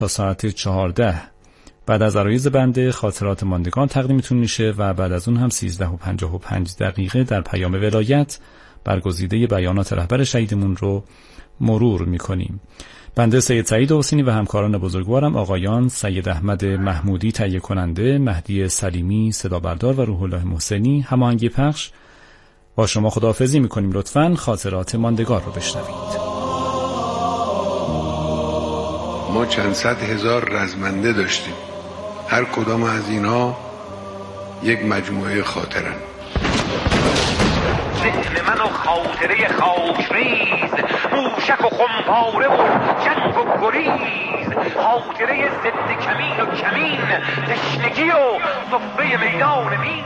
تا ساعت 14 بعد از عرایض بنده خاطرات ماندگان تقدیمتون میشه و بعد از اون هم 13:55 در پیام ولایت برگزیده بیانات رهبر شهیدمون رو مرور میکنیم. بنده سید سعید حسینی و همکاران بزرگوارم آقایان سید احمد محمودی تهیه کننده، مهدی سلیمی صدا بردار و روح الله محسنی هماهنگی پخش با شما خداحافظی میکنیم. لطفاً خاطرات ماندگار رو بشنوید. ما چند صد هزار رزمنده داشتیم، هر کدام از اینا یک مجموعه خاطرن. ذهن من و خاطره خاکریز، موشک و خمپاره و جنگ و گریز، خاطره ضد کمین و کمین، تشنگی و صفه میدان مین.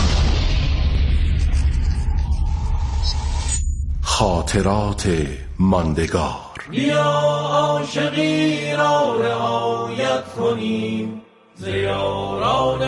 خاطرات ماندگار. بیا عاشقی را رعایت کنیم، ز یاران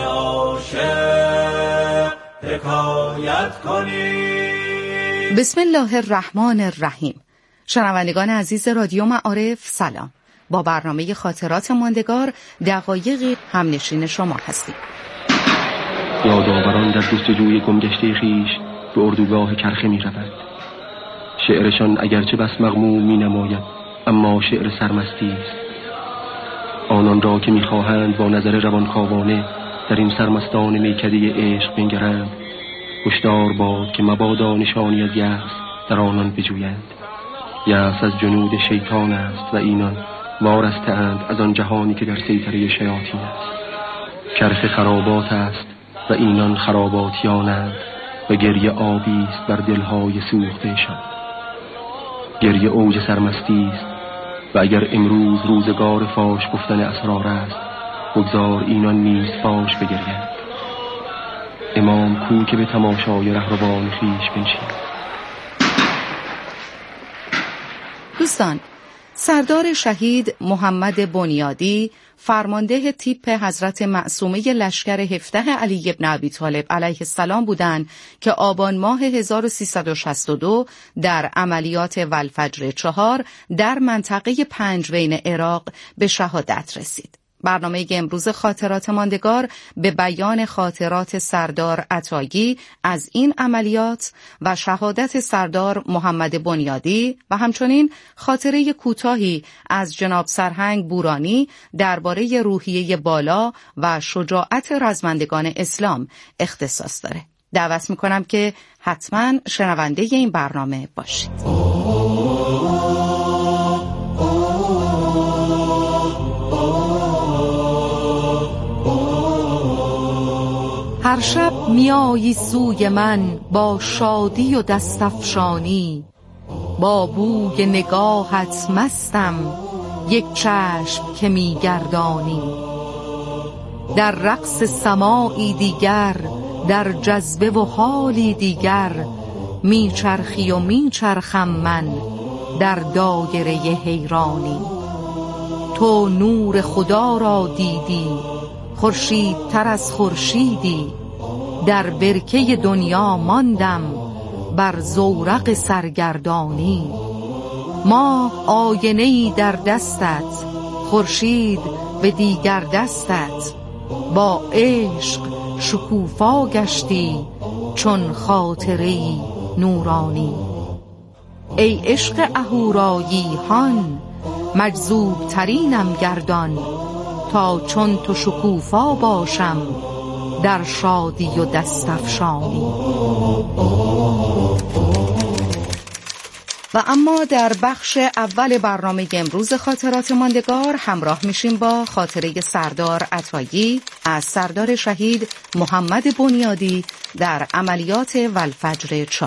عاشق حکایت کنیم. بسم الله الرحمن الرحیم. شنوندگان عزیز رادیو معارف سلام. با برنامه خاطرات ماندگار دقایقی همنشین شما هستیم. یادآوران در جستجوی گمگشته خویش به اردوگاه کرخه می روند. شعرشان اگرچه بس مغموم می نماید، اما شعر سرمستی است. آنان را که می خواهند با نظر روانکاوانه در این سرمستان میکده عشق بنگرند، هشدار باد که مبادا نشانی از یأس در آنان بجویند. یأس از جنود شیطان است و اینان وارسته‌اند از آن جهانی که در سیطره شیاطین است. کرخ خرابات است و اینان خراباتیانند و گریه آبی است بر دلهای سوخته‌شان. گریه اوج سرمستی است و اگر امروز روزگار فاش گفتن اسرار است، بگذار اینان نیز فاش بگریند. امام کو که به تماشای رهروان خویش بنشیند. دوستان، سردار شهید محمد بنیادی فرمانده تیپ حضرت معصومه لشکر 17 علی ابن ابی طالب علیه السلام بودند که آبان ماه 1362 در عملیات والفجر 4 در منطقه پنجوین عراق به شهادت رسید. برنامه امروز خاطرات ماندگار به بیان خاطرات سردار عطایی از این عملیات و شهادت سردار محمد بنیادی و همچنین خاطره کوتاهی از جناب سرهنگ بورانی درباره روحیه بالا و شجاعت رزمندگان اسلام اختصاص داره. دعوت میکنم که حتما شنونده این برنامه باشید. هر شب میایی سوی من با شادی و دستفشانی، با بوی نگاهت مستم یک چشم که میگردانی. در رقص سماعی دیگر، در جذبه و حالی دیگر، میچرخی و میچرخم من در دایره حیرانی. تو نور خدا را دیدی، خورشید تر از خورشیدی، در برکه دنیا ماندم بر زورق سرگردانی. ماه آینه‌ای در دستت، خورشید به دیگر دستت، با عشق شکوفا گشتی چون خاطره‌ای نورانی. ای عشق اهورایی هان، مجذوب ترینم گردان، تا چون تو شکوفا باشم در شادی و دستفشانی. و اما در بخش اول برنامه امروز خاطرات ماندگار همراه میشیم با خاطره سردار عطایی از سردار شهید محمد بنیادی در عملیات والفجر 4.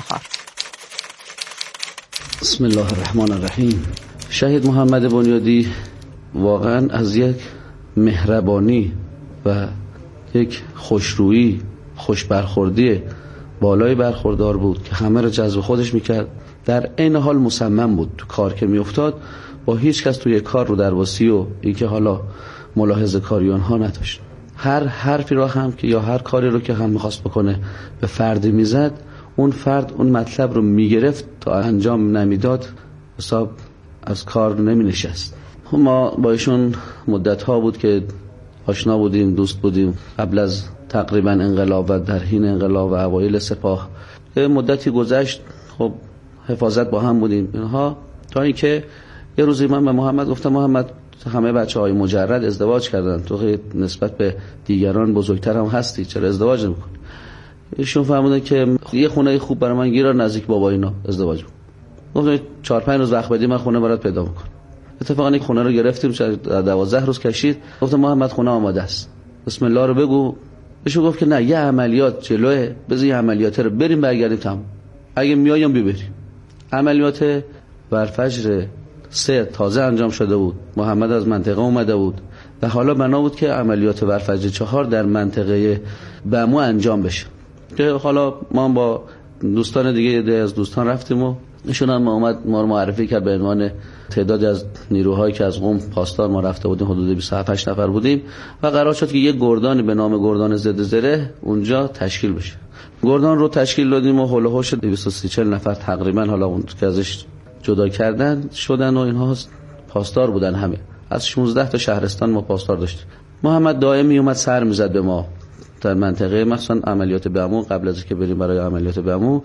بسم الله الرحمن الرحیم. شهید محمد بنیادی واقعا از یک مهربانی و یک خوشرویی، خوش برخوردی بالای برخوردار بود که همه رو جذب خودش میکرد. در عین حال مصمم بود تو کار که میافتاد با هیچ کس توی کار رو درواسی و اینکه حالا ملاحظه کاری آنها نداشت. هر حرفی رو هم که یا هر کاری رو که هم میخواست بکنه به فردی میزد، اون فرد اون مطلب رو میگرفت تا انجام نمیداد حساب از کار نمی نشست. ما با ایشون مدت ها بود که آشنا بودیم، دوست بودیم. قبل از تقریبا انقلاب و در حین انقلاب و اوایل سپاه مدتی گذشت، خب حفاظت با هم بودیم اینها، تا اینکه یه روزی من به محمد گفتم محمد همه بچه‌های مجرد ازدواج کردن، تو نسبت به دیگران بزرگتر هم هستی، چرا ازدواج نمی‌کنی؟ ایشون فهمیدن که یه خونه خوب برای من گیرار نزدیک بابا اینا ازدواج کن. گفتم 4-5 روز وقت بدی من خونه برات پیدا می‌کنم. اتفاقا این خونه رو گرفتیم، 12 روز کشید. گفتم محمد خونه آماده است، بسم الله رو بگو. ایشون گفت که نه، یه عملیات جلوه، بذار یه عملیات رو بریم برگردیم تمام، اگه میایم ببریم. عملیات ورفجر 3 تازه انجام شده بود، محمد از منطقه اومده بود و حالا بنا بود که عملیات ورفجر 4 در منطقه بمو انجام بشه، که حالا ما با دوستان دیگه از دوستان رفتیم و ایشون هم اومد ما رو معرفی کرد به عنوان تعدادی از نیروهایی که از قم پاسدار ما رفته بودیم، حدود 27 نفر بودیم و قرار شد که یک گردانی به نام گردان ضد زره اونجا تشکیل بشه. گردان رو تشکیل دادیم و هول و هوش 230-40 نفر تقریبا، حالا اون که ازش جدا کردن شدن و اینها پاسدار بودن. همه از 16 تا شهرستان ما پاسدار داشتیم. محمد دائم می اومد سر میزد به ما در منطقه، مثلا عملیات بهمون، قبل از اینکه بریم برای عملیات بهمون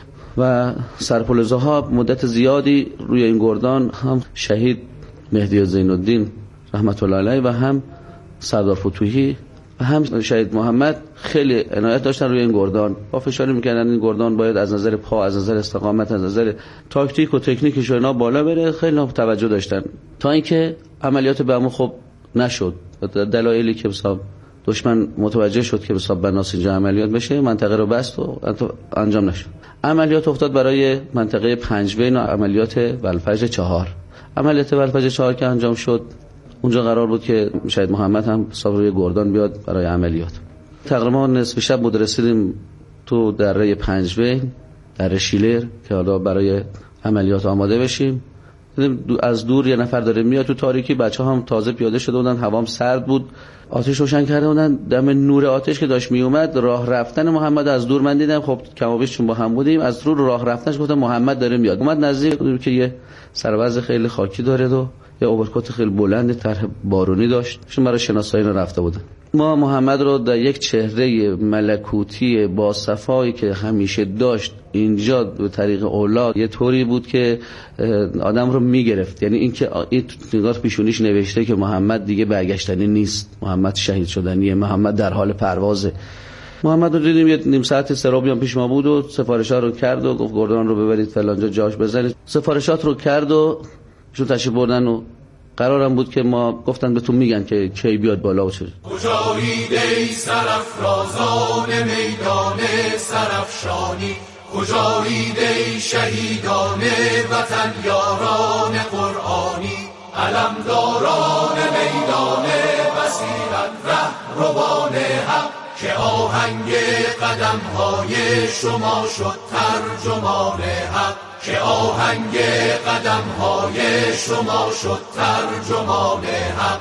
و سرپلزها مدت زیادی روی این گردان هم شهید مهدی زین‌الدین رحمت الله علیه و هم سردار فتوحی و هم شهید محمد خیلی عنایت داشتن روی این گردان، با فشاری میکردن این گردان باید از نظر پا، از نظر استقامت، از نظر تاکتیک و تکنیکش اینا بالا بره، خیلی توجه داشتن. تا اینکه عملیات بهمون خب نشد، دلایلی که حساب دشمن متوجه شد که حساب بناس اینجا عملیات بشه، منطقه رو بست و انجام نشد. عملیات افتاد برای منطقه پنجبین و عملیات ولفجر 4. عملیات ولفجر 4 که انجام شد، اونجا قرار بود که شهید محمد هم حساب روی گردان بیاد برای عملیات. تقریبا نصف شب بود رسیدیم تو دره پنجبین، دره شیلر، که حالا برای عملیات آماده بشیم. از دور یه نفر داره میاد تو تاریکی، بچه‌ها هم تازه پیاده شده بودن، هوام سرد بود، آتش روشن کرده بودن. دم نور آتش که داشت می اومد، راه رفتن محمد از دور من دیدم، خب کمابیش چون با هم بودیم، از دور راه رفتنش گفتم محمد داره میاد. اومد نزدیک که یه سرباز خیلی خاکی داره و یه اوورکوت خیلی بلند طرح بارونی داشت، چون برای شناسایی رفته بودن. ما محمد رو در یک چهره ملکوتی با صفایی که همیشه داشت اینجا به طریق اولاد، یه طوری بود که آدم رو میگرفت. یعنی این که این نگاه پیشونیش نوشته که محمد دیگه برگشتنی نیست، محمد شهید شدنیه، محمد در حال پروازه. محمد رو دیدیم یه نیم ساعت سرابی هم پیش ما بود و سفارشات رو کرد و گفت گردان رو ببرید فلانجا جاش بزنید. سفارشات رو کرد و شو تشریف بردن و قرارم بود که ما گفتن بهتون میگن که کی بیاد بالا و چه. کجایید ای سرافرازان میدان سرافشانی، کجایید ای شهیدان وطن یاران قرآنی، علمداران میدان بصیرت رهروان حق، که آهنگ قدم‌های شما شد ترجمان حق، که آهنگ قدم‌های شما شد ترجمان حق.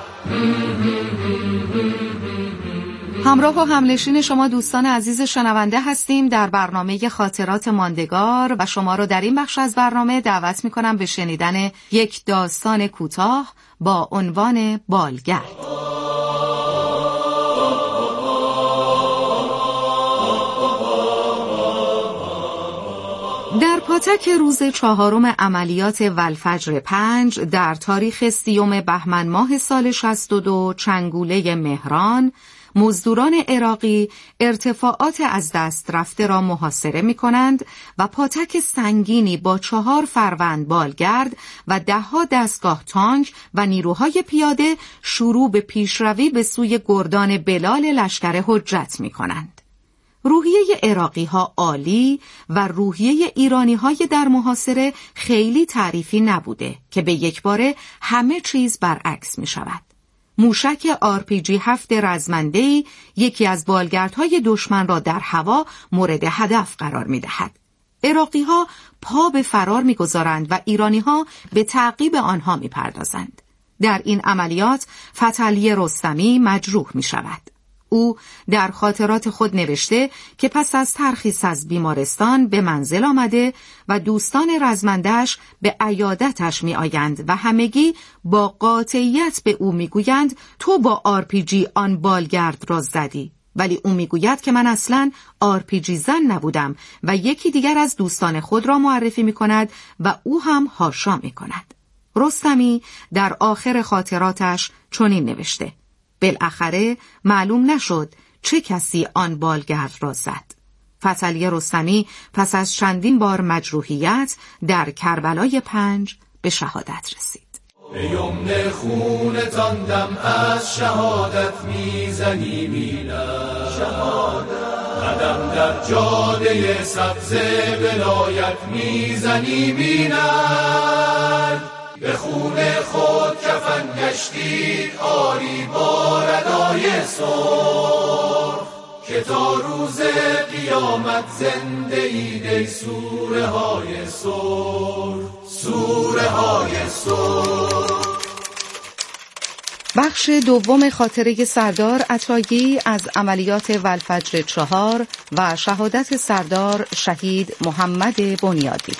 همراه و همنشین شما دوستان عزیز شنونده هستیم در برنامه خاطرات ماندگار و شما رو در این بخش از برنامه دعوت می‌کنم به شنیدن یک داستان کوتاه با عنوان بالگرد. در پاتک روز 4 عملیات ولفجر 5 در تاریخ 30 بهمن ماه سال 62 چنگوله مهران، مزدوران عراقی ارتفاعات از دست رفته را محاصره می کنند و پاتک سنگینی با 4 فروند بالگرد و 10 دستگاه تانک و نیروهای پیاده شروع به پیشروی به سوی گردان بلال لشکر حجت می کنند. روحیه عراقی ها عالی و روحیه ایرانی های در محاصره خیلی تعریفی نبوده که به یک باره همه چیز برعکس می شود. موشک RPG 7 رزمنده‌ای یکی از بالگردهای دشمن را در هوا مورد هدف قرار می دهد. عراقی ها پا به فرار می گذارند و ایرانی ها به تعقیب آنها می پردازند. در این عملیات فتحعلی رستمی مجروح می شود. او در خاطرات خود نوشته که پس از ترخیص از بیمارستان به منزل آمده و دوستان رزمنده‌اش به عیادتش می آیند و همگی با قاطعیت به او می گویند تو با RPG آن بالگرد را زدی، ولی او می گوید که من اصلاً RPG زن نبودم و یکی دیگر از دوستان خود را معرفی می کند و او هم حاشا می کند. رستمی در آخر خاطراتش چنین نوشته: بالاخره معلوم نشد چه کسی آن بالگرد را زد. فتحعلی رستمی پس از چندین بار مجروحیت در کربلای 5 به شهادت رسید. به یمن خونتان دم از شهادت میزنیم اینک، قدم در جاده سبز ولایت میزنیم اینک. به خون خود کفن گشتید آری با ردای سرخ، که تا روز قیامت زنده اید ای سوره های سرخ، سوره های سرخ. بخش دوم خاطره سردار عطایی از عملیات والفجر 4 و شهادت سردار شهید محمد بنیادی.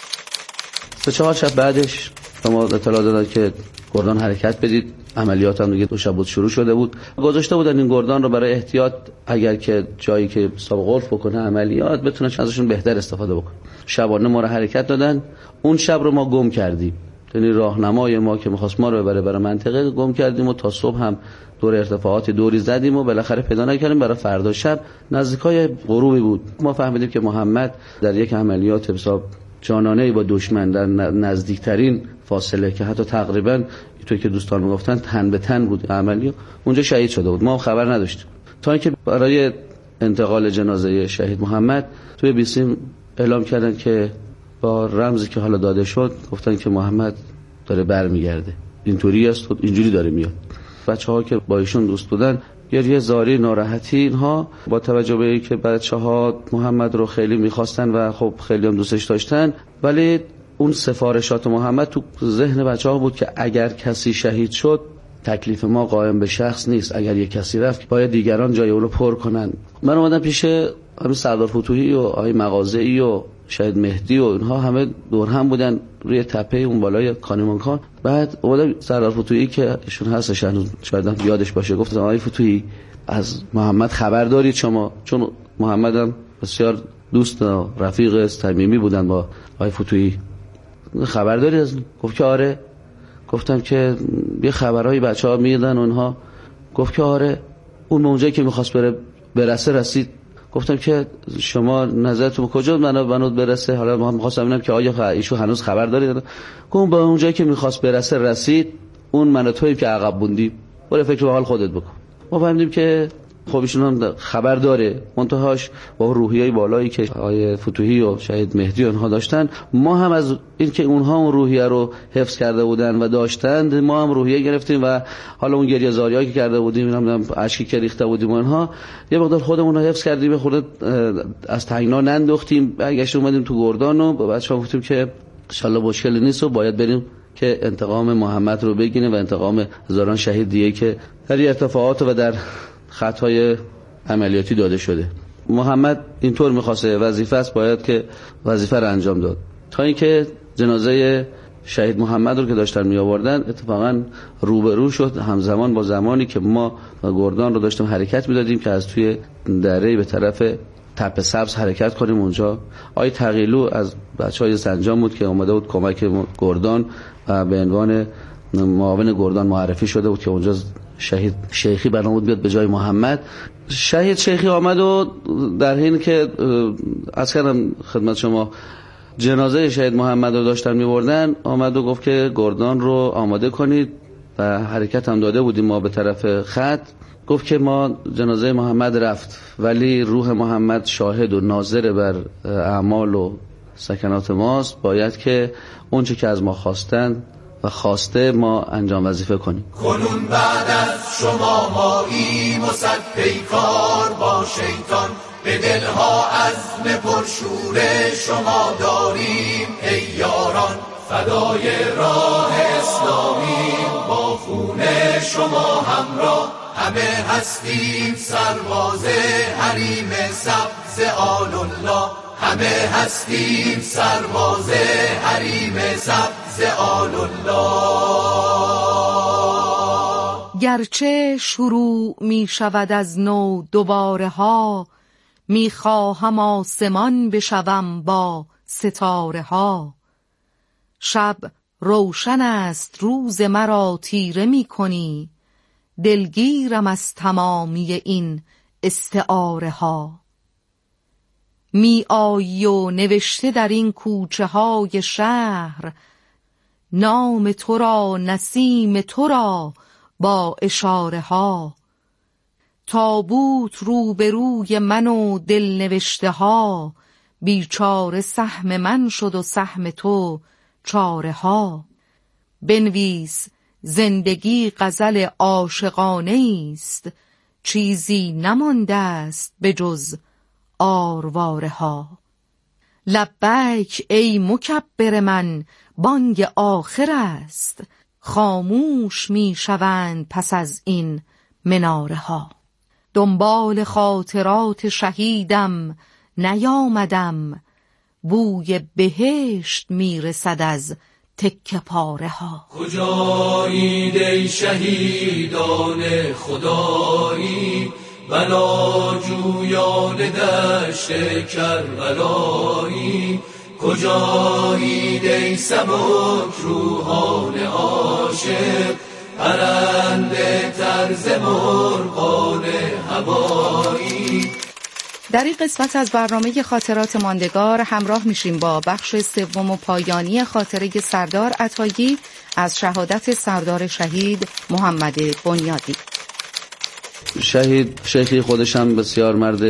3-4 شب بعدش ما اطلاع دادن که گردان حرکت بدید. عملیات هم دیگه 2 شب بود شروع شده بود. گذاشته بودن این گردان رو برای احتیاط، اگر که جایی که حساب قلف بکنه عملیات بتونن ازشون بهتر استفاده بکنن. شبانه ما رو حرکت دادن. اون شب رو ما گم کردیم، یعنی راهنمای ما که می‌خواست ما رو ببره برای منطقه گم کردیم و تا صبح هم دور ارتفاعات دوری زدیم و بالاخره پیدا نکردیم. برای فردا شب نزدیکای غروبی بود ما فهمیدیم که محمد در یک عملیات حساب جانانه‌ای با دشمن در نزدیکترین فاصله که حتی تقریبا توی که دوستان میگفتن تن به تن بود عملیات، اونجا شهید شده بود. ما خبر نداشتیم تا اینکه برای انتقال جنازه شهید محمد توی بیسیم اعلام کردن که با رمزی که حالا داده شد گفتن که محمد داره برمیگرده، اینطوری است و اینجوری داره میاد. بچه‌ها که با ایشون دوست بودن گریه زاری، ناراحتی، اینها با توجه به اینکه بچه‌ها محمد رو خیلی می‌خواستن و خب خیلی هم دوستش داشتن، ولی اون سفارشات محمد تو ذهن بچه‌ها بود که اگر کسی شهید شد تکلیف ما قائم به شخص نیست، اگر یک کسی رفت باید دیگران جای اون رو پر کنن. من اومدم پیش همین سردار فتوحی و آقای مغازه‌ای و شهید مهدی و اینها همه دور هم بودن روی تپه اون بالای کانیمانکان. بعد اومدم سردار فتوحی که ایشون هستش شاید یادش باشه، گفت آقای فتوحی از محمد خبر دارید شما؟ چون محمد هم بسیار دوست و رفیق صمیمی بودن با آقای فتوحی. خبر دارید از؟ گفت که آره. گفتم که یه خبرهای بچه‌ها میدن اونها. گفت که آره. اون اونجایی که می‌خواست برسه رسید. گفتم که شما نظرتون کجا منو برسه؟ حالا ما می‌خواستم ببینم که آیا ایشون هنوز خبر دارید. گفتم با اونجایی که می‌خواست برسه رسید. اون من تویی که عقب موندی. برو فکر به حال خودت بکن. ما فهمیدیم که خب ایشون هم خبر داره، منتهاش با روحیه‌ی بالایی که آقای فتوحی و شهید مهدی اونها داشتن، ما هم از این که اونها اون روحیه رو حفظ کرده بودن و داشتند ما هم روحیه گرفتیم و حالا اون گریه زاریایی که کرده بودیم، هم اشکی که ریخته بودیم اونها یه مقدار خودمون رو حفظ کردیم، خود از تنگنا ننداختیم. برگشت اومدیم تو گردان و با بچه‌ها گفتیم که ان شاءالله مشکلی نیست و باید بریم که انتقام محمد رو بگیریم و انتقام هزاران شهید دیگه که در ارتفاعات و در خطای عملیاتی داده شده. محمد اینطور می‌خواسته، وظیفه است، باید که وظیفه رو انجام داد. تا اینکه جنازه شهید محمد رو که داشتن می‌آوردن اتفاقا روبرو شد همزمان با زمانی که ما گردان رو داشتیم حرکت می‌دادیم که از توی دره به طرف تپه سبز حرکت کنیم. اونجا آقای تقیلو از بچه‌های سنجان بود که اومده بود کمک گردان و به عنوان معاون گردان معرفی شده بود که اونجا شهید شیخی بنا بود بیاد به جای محمد. شهید شیخی آمد و در حین که از کردم خدمت شما جنازه شهید محمد رو داشتن می‌بردن، آمد و گفت که گردان رو آماده کنید و حرکت هم داده بودیم ما به طرف خط. گفت که ما جنازه محمد رفت ولی روح محمد شاهد و ناظر بر اعمال و سکنات ماست، باید که اون چه که از ما خواستن و خواسته ما انجام وظیفه کنیم. کنون بعد از شما ماییم و صد پیکار با شیطان، به دلها عزم پرشور شما داریم ای یاران. فدای راه اسلامی با خون شما همراه، همه هستیم سرباز حریم سبز آل الله، همه هستیم سرباز حریم سبز آل الله. گرچه شروع می شود از نو دوباره ها، می خواهم آسمان بشوم با ستاره ها. شب روشن است روز مرا تیره می کنی، دلگیرم از تمامی این استعاره ها. می آیی و نوشته در این کوچه های شهر، نام تو را نسیم تو را با اشاره ها. تابوت روبروی من و دل نوشته ها، بیچاره سهم من شد و سهم تو چاره ها. بنویس زندگی غزل عاشقانه است، چیزی نمانده است به جز آرواره ها. لبیک ای مکبر من بانگ آخر است، خاموش می شوند پس از این مناره ها. دنبال خاطرات شهیدم نیامدم، بوی بهشت می رسد از تکه پاره ها. کجایید ای شهیدان خدایی، بلاجویان دشت کربلایی. کجایید ای سبک روحان عاشق، پرنده طرز مرغان هوایی. در این قسمت از برنامه خاطرات ماندگار همراه میشیم با بخش سوم و پایانی خاطره سردار عطایی از شهادت سردار شهید محمد بنیادی. شهید شیخی خودش هم بسیار مرد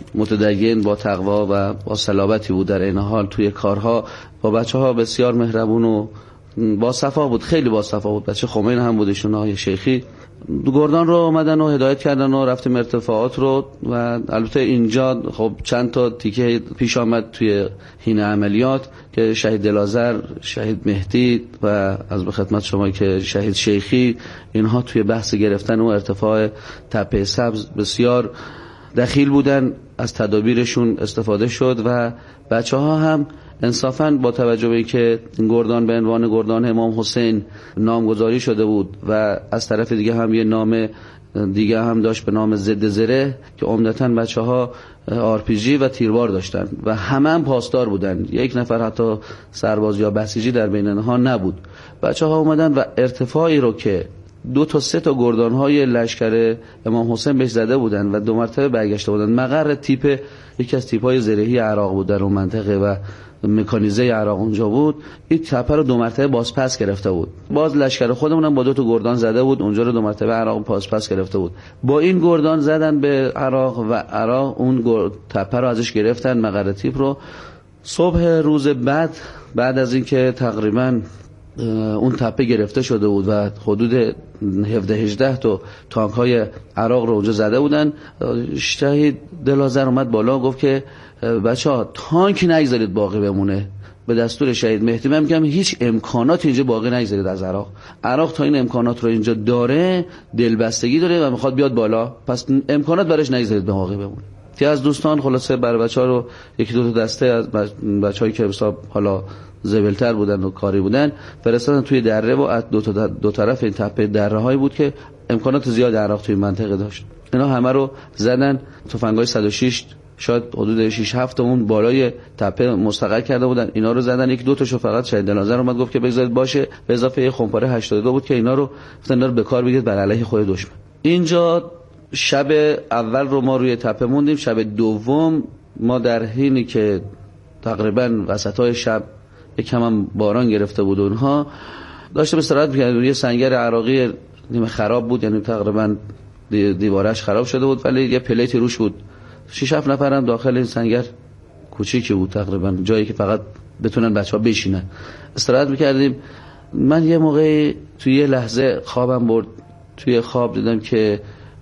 متدین با تقوا و با صلابتی بود، در این حال توی کارها با بچه‌ها بسیار مهربون و با صفا بود، خیلی با صفا بود. بچه خمین هم بودشون آقای شیخی. گردان رو اومدن و هدایت کردن و رفتیم ارتفاعات رو، و البته اینجا خب چند تا تیکه پیش آمد توی حین عملیات که شهید دلازر، شهید مهدی و از به خدمت شما که شهید شیخی، اینها توی بحث گرفتن و ارتفاع تپه سبز بسیار دخیل بودن، از تدابیرشون استفاده شد و بچه‌ها هم انصافاً با توجه به اینکه این گردان به عنوان گردان امام حسین نامگذاری شده بود و از طرف دیگه هم یه نام دیگه هم داشت به نام ضد زره که عمدتاً بچه‌ها RPG و تیربار داشتن و همه پاسدار بودن، یک نفر حتی سرباز یا بسیجی در بین آنها نبود. بچه‌ها اومدن و ارتفاعی رو که 2 تا 3 تا گردان‌های لشکر امام حسین بهش زده بودن و 2 مرتبه برگشته بودن، مقر تیپ یکی از تیپ‌های زرهی عراق بود در اون منطقه و مکانیزه عراق اونجا بود، این تپه رو 2 مرتبه بازپس گرفته بود. باز لشکر خودمون هم با 2 تا گردان زده بود، اونجا رو 2 مرتبه عراق بازپس گرفته بود. با این گردان زدن به عراق و عراق اون تپه رو ازش گرفتن، مقر تیپ رو. صبح روز بعد از اینکه تقریباً اون تپه گرفته شده بود و حدود 17-18 تا تانک های عراق رو اونجا زده بودن، شهید دلازر اومد بالا و گفت که بچه‌ها تانک نگذارید باقی بمونه. به دستور شهید مهدی من میگم هیچ امکانات اینجا باقی نگذارید از عراق تا این امکانات رو اینجا داره، دلبستگی داره و میخواد بیاد بالا، پس امکانات برش نگذارید باقی بمونه. که از دوستان خلاصه بر بچه‌ها رو 1-2 تا دسته از بچه‌هایی که حساب حالا زبلتر بودن و کاری بودن فرستادن توی دره و دو طرف این تپه دره‌هایی بود که امکانات زیاد عراق توی منطقه داشت. اینا همه رو زدن، تفنگ‌های 106 شاید حدود 6-7 اون بالای تپه مستقر کرده بودن، اینا رو زدن. 1-2 تاشو فقط شهید دلازر اومد گفت که بگذارید باشه، به اضافه یه خمپاره 82 بود که اینا رو به کار بگیرید بر علیه خود دشمن. اینجا شب اول رو ما روی تپه موندیم. شب دوم ما در حینی که تقریبا وسطای شب یکم هم باران گرفته بود، اونها داشته به استراحت می‌کردن. یه سنگر عراقی نیمه خراب بود، یعنی تقریبا دیوارش خراب شده بود ولی یه پلیتی روش بود. 6-7 نفر هم داخل این سنگر کوچیکی بود، تقریبا جایی که فقط بتونن بچه‌ها بشینن استراحت می‌کردیم. من یه موقعی توی یه لحظه خوابم برد. توی خواب دیدم که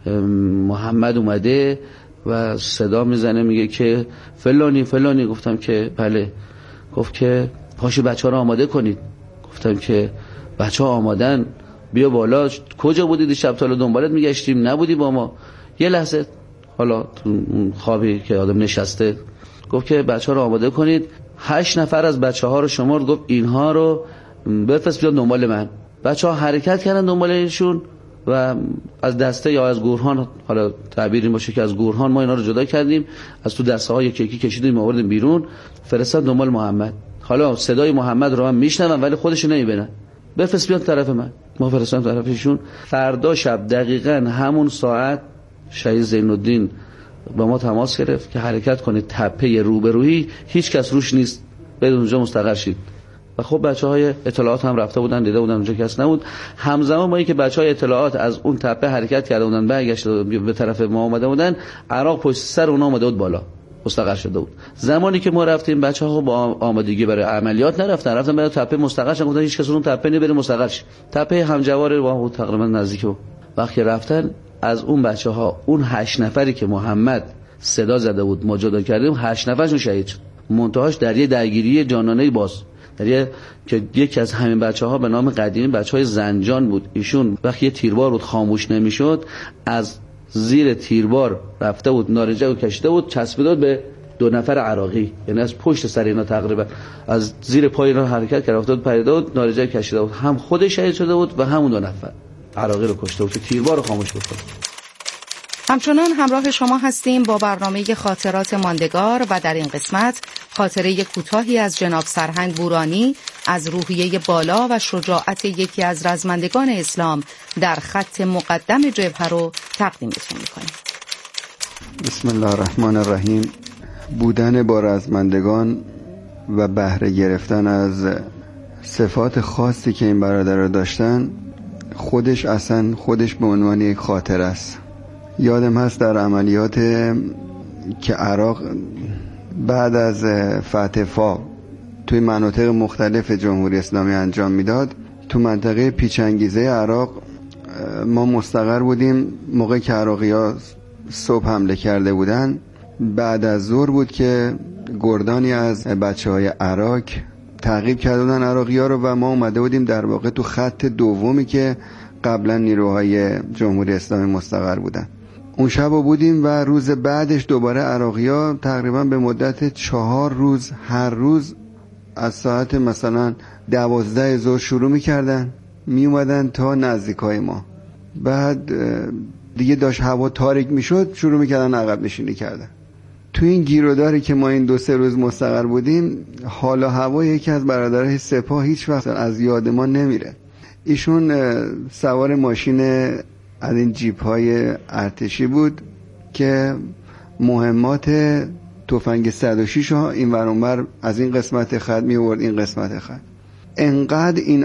محمد اومده و صدا میزنه میگه که فلانی. گفتم که بله. گفت که پاشو بچه‌ها رو آماده کنید. گفتم که بچه‌ها آمادن. بیا بالا، کجا بودی شب تا دنبالت میگشتیم نبودی با ما. یه لحظه حالا خوابی که آدم نشسته گفت که بچه‌ها رو آماده کنید. 8 نفر از بچه‌ها رو شمرد، گفت اینها رو بفرست بیان دنبال من. بچه‌ها حرکت کردن دنبال ایشون و از دسته یا از گورهان، حالا تعبیر این باشه که از گورهان ما اینا رو جدا کردیم، از تو دسته های یکی کشیدیم آوردیم بیرون، فرستاد دنبال محمد. حالا صدای محمد رو هم میشنون ولی خودش نمیبینن. بفرست بیان طرف من. ما فرستادیم طرفشون. فردا شب دقیقاً همون ساعت شهید زین‌الدین با ما تماس گرفت که حرکت کنید تپه روبرویی، هیچ کس روش نیست، برید اونجا مستقر شید. و خب بچه‌های اطلاعات هم رفته بودن، دیده بودن اونجا کس نبود. همزمان با اینکه بچه‌های اطلاعات از اون تپه حرکت کرده بودن برگشته به طرف ما اومده بودن، عراق پشت سر اونها اومده بود بالا، مستقر شده بود. زمانی که ما رفتیم بچه‌ها با آمادگی برای عملیات رفتن برای تپه مستقر شدن، گفتن هیچ کس اون تپه نمیره مستقر شه. تپه همجوار با تقریبا نزدیک بود. وقتی رفتن از اون بچه‌ها، اون 8 نفری که محمد صدا زده بود ما جدا کردیم، 8 نفرشون شهید شد. منتهاش در یه درگیری جانانه‌ای باز، که یکی از همین بچه‌ها به نام قدیمی بچه‌های زنجان بود. ایشون وقتی یه تیربار بود خاموش نمی‌شد، از زیر تیربار رفته بود نارنجک رو کشیده بود چسبیده بود به 2 نفر عراقی، یعنی از پشت سر اینا تقریبا از زیر پای اینا حرکت کرده بود، پریده بود، نارنجک کشیده بود، هم خودش شهید شده بود و همون 2 نفر عراقی رو کشته بود که تیربار رو خاموش بکنه. همچنان همراه شما هستیم با برنامه خاطرات ماندگار و در این قسمت خاطره کوتاهی از جناب سرهنگ بورانی از روحیه بالا و شجاعت یکی از رزمندگان اسلام در خط مقدم جبهه رو تقدیمتون می‌کنیم. بسم الله الرحمن الرحیم. بودن با رزمندگان و بهره گرفتن از صفات خاصی که این برادر داشتن، خودش به عنوان یک خاطره است. یادم هست در عملیات که عراق بعد از فتح فا توی مناطق مختلف جمهوری اسلامی انجام میداد، تو منطقه پیچانگیزه عراق ما مستقر بودیم. موقعی که عراقی‌ها صبح حمله کرده بودن، بعد از ظهر بود که گردانی از بچه‌های عراق تعقیب کرده بودن عراقی‌ها رو و ما اومده بودیم در واقع تو خط دومی که قبلا نیروهای جمهوری اسلامی مستقر بودن. اون شب بودیم و روز بعدش دوباره عراقی‌ها تقریبا به مدت 4 روز هر روز از ساعت مثلا 12 ظهر شروع می‌کردن میومدن تا نزدیکای ما. بعد دیگه داشت هوا تاریک میشد، شروع می‌کردن عقب نشینی کردن. تو این گیروداری که ما این 2-3 روز مستقر بودیم، حال و هوا یکی از برادرای سپاه هیچ وقت از یاد ما نمیره. ایشون سوار ماشین از این جیپ های ارتشی بود که مهمات تفنگ 106 ها این ور اون ور از این قسمت خط می آورد این قسمت خط. انقدر این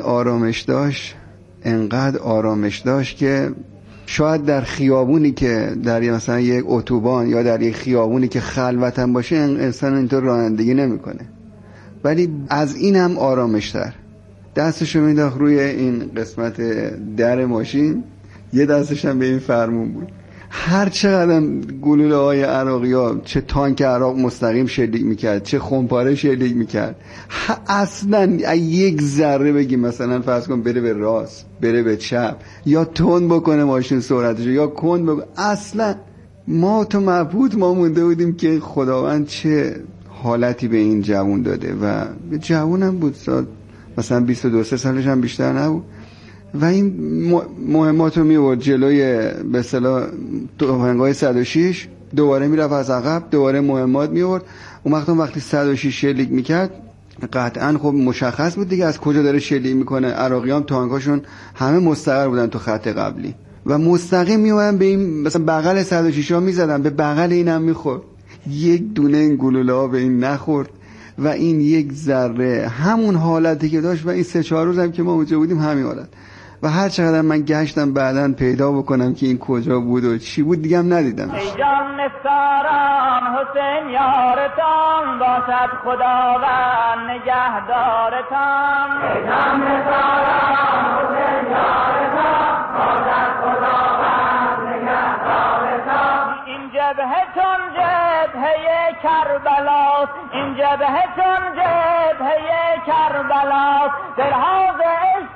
آرامش داشت که شاید در خیابونی که در مثلا یک اتوبان یا در یک خیابونی که خلوتن باشه انسان اینطور رانندگی نمیکنه، ولی از این هم آرامش‌تر. دستشو مینداخت روی این قسمت در ماشین، یه دستش هم به این فرمون بود. هر چقدر گلوله های عراقی ها، چه تانک عراق مستقیم شلیک میکرد، چه خمپاره شلیک میکرد، اصلا یک ذره بگی مثلا فرض کن بره به راست بره به چپ یا تند بکنه ماشین سرعتش یا کند بکنه، اصلا ما تو مبهوت ما مونده بودیم که خداوند چه حالتی به این جوون داده. و جوون هم بود، مثلا 22-23 سالش هم بیشتر نبود و این مهمات رو میورد جلوی به اصطلاح تفنگ‌های 106، دوباره میرفت از عقب دوباره مهمات میورد. اون وقتی 106 شلیک میکرد قطعا خب مشخص بود دیگه از کجا داره شلیک میکنه. عراقیام تانکاشون همه مستقر بودن تو خط قبلی و مستقیم میومدن به این مثلا بغل 106 ها میزدن، به بغل اینم میخورد. یک دونه این گلوله ها به این نخورد و این یک ذره همون حالتی که داشت و این 3-4 روز هم که ما اونجا بودیم همین حالت. و هر چقدر من گشتم بعداً پیدا بکنم که این کجا بود و چی بود دیگه هم ندیدم. ای جان نثاران حسین یارتان باشد خداوند نگهدارتان. ای جان نثاران حسین یارتان باشد خداوند نگهدارتان. این جبهه چون جبهه کربلاست، این جبهه چون جبهه کربلاست، در حوض عشق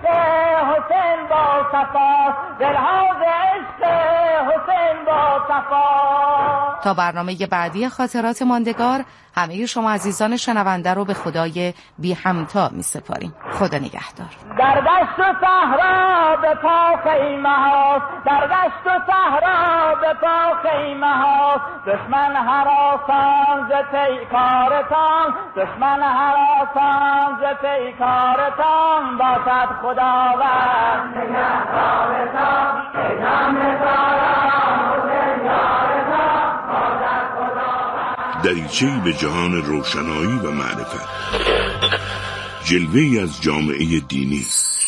حسین با صفا، دلها ز عشق حسین با صفا. تا برنامه بعدی خاطرات ماندگار همه شما عزیزان شنونده رو به خدای بی همتا می سپاریم. خدا نگهدار. در دشت و صحرا به پا خیمه هاست، در دشت و صحرا به پا خیمه هاست. دشمن هراسان ز پیکارتان، دشمن هراسان ز پیکارتان. باشد خداوند نگهدارتان، ایدم نگاران حسین یارتان. باشد خداوند. دریچه‌ای به جهان روشنایی و معرفت، جلوه‌ای از جامعه دینی.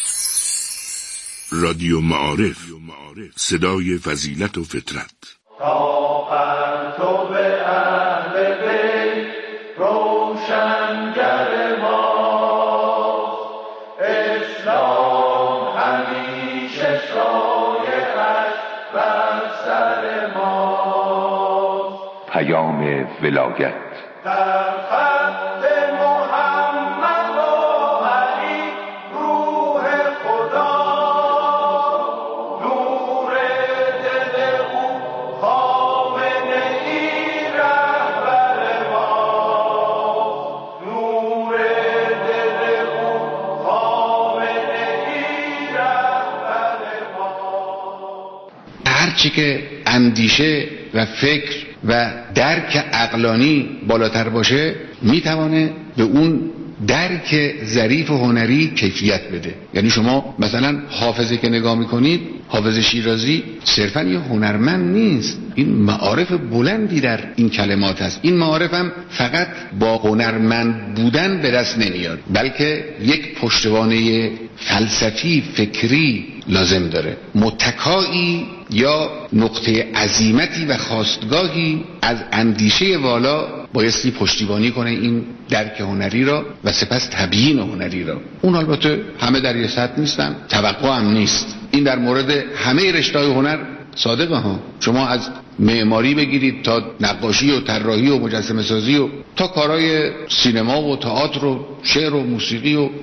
رادیو معارف، صدای فضیلت و فطرت. تا پرتو اهل بیت روشنگر ما، اسلام همیشه شایعش بر سر ما. پیام ولایت در خط محمد و علی روح خدا، نور دل او خامنه ای رهبر ما، نور دل او خامنه ای رهبر ما. هرچی که اندیشه و فکر و درک عقلانی بالاتر باشه میتوانه به اون درک ظریف و هنری کیفیت بده. یعنی شما مثلا حافظی که نگاه میکنید، حافظ شیرازی صرفا یه هنرمند نیست، این معارف بلندی در این کلمات هست. این معارف هم فقط با هنرمند بودن به دست نمیاد، بلکه یک پشتوانه فلسفی فکری لازم داره، متکایی یا نقطه عزیمتی و خواستگاهی از اندیشه والا بایستی پشتیبانی کنه این درک هنری را و سپس تبیین هنری را. اون البته همه در یه سطح نیستن، توقع هم نیست. این در مورد همه رشته‌های هنر صادقه ها. شما از معماری بگیرید تا نقاشی و طراحی و مجسمه سازی و تا کارهای سینما و تئاتر و شعر و موسیقی و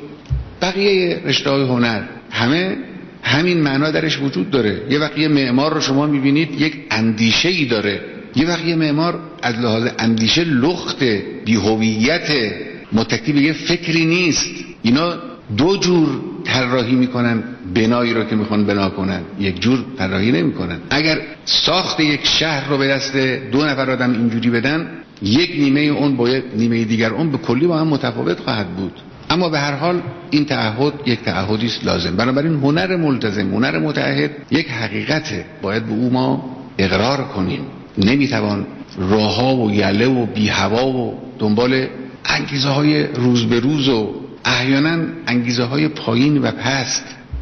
بقیه رشته‌های هنر، همه همین معنا درش وجود داره. یه وقت یه معمار رو شما میبینید یک اندیشه‌ای داره، یه وقت یه معمار از لحاظ اندیشه لخت، بی‌هویت، متکی به یه فکری نیست. اینا دو جور طراحی میکنن بنایی رو که میخوان بنا کنن، یک جور طراحی نمیکنن. اگر ساخت یک شهر رو به دست دو نفر آدم اینجوری بدن، یک نیمه اون با یک نیمه دیگر اون به کلی با هم متفاوت خواهد بود. اما به هر حال این تعهد یک تعهدی است لازم. بنابراین هنر ملتزم، هنر متعهد یک حقیقته، باید به او ما اقرار کنیم. نمیتوان راهها و یله و بی هوا و دنبال انگیزه های روز به روز و احیانا انگیزه های پایین و پست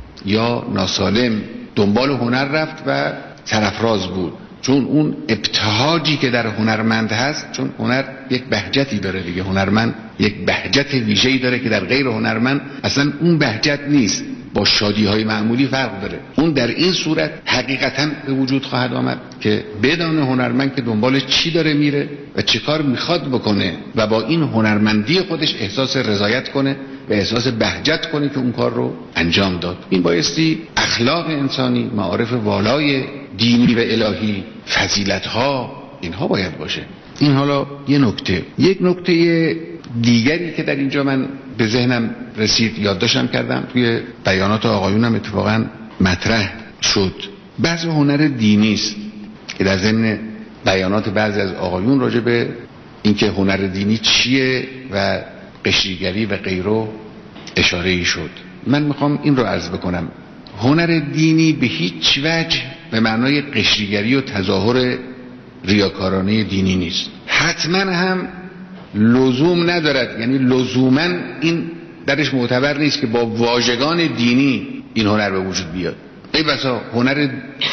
یا ناسالم دنبال هنر رفت و سرافراز بود. چون اون ابتهاجی که در هنرمند هست، چون هنر یک بهجتی داره دیگه، هنرمند یک بهجت ویژه‌ای داره که در غیر هنرمند اصلا اون بهجت نیست، با شادی‌های معمولی فرق داره. اون در این صورت حقیقتاً به وجود خواهد آمد که بدان هنرمند که دنبال چی داره میره و چه کار میخواد بکنه و با این هنرمندی خودش احساس رضایت کنه و احساس بهجت کنه که اون کار رو انجام داد. این بایستی اخلاق انسانی، معارف والای دینی و الهی، فضیلت‌ها، اینها باید باشه. این حالا یک نکته دیگری که در اینجا من به ذهنم رسید یادداشتم کردم، توی بیانات آقایونم اتفاقا مطرح شد. بعضی هنر دینی است که در ضمن بیانات بعضی از آقایون راجع به اینکه هنر دینی چیه و قشریگری و غیره اشاره‌ای شد. من میخوام این رو عرض بکنم. هنر دینی به هیچ وجه به معنای قشریگری و تظاهر ریاکارانه دینی نیست. حتما هم لزوم ندارد، یعنی لزوما این درش معتبر نیست که با واژگان دینی این هنر به وجود بیاد. ای بسا هنر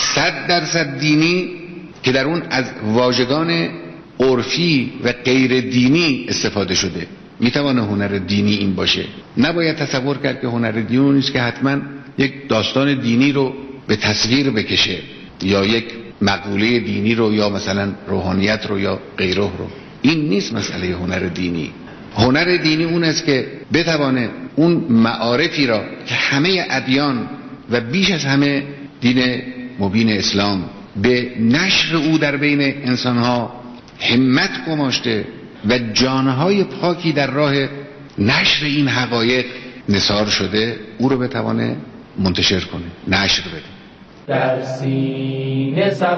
100% دینی که در اون از واژگان عرفی و غیر دینی استفاده شده. میتوانه هنر دینی این باشه. نباید تصور کرد که هنر دینی نیست که حتما یک داستان دینی رو به تصویر بکشه یا یک مقوله دینی رو یا مثلا روحانیت رو یا غیره رو. این نیست مسئله هنر دینی. هنر دینی اون است که بتوانه اون معارفی را که همه ادیان و بیش از همه دین مبین اسلام به نشر او در بین انسانها همت گماشته و جانهای پاکی در راه نشر این حقایق نثار شده، او رو بتوانه منتشر کنه، نشر بده. در سینه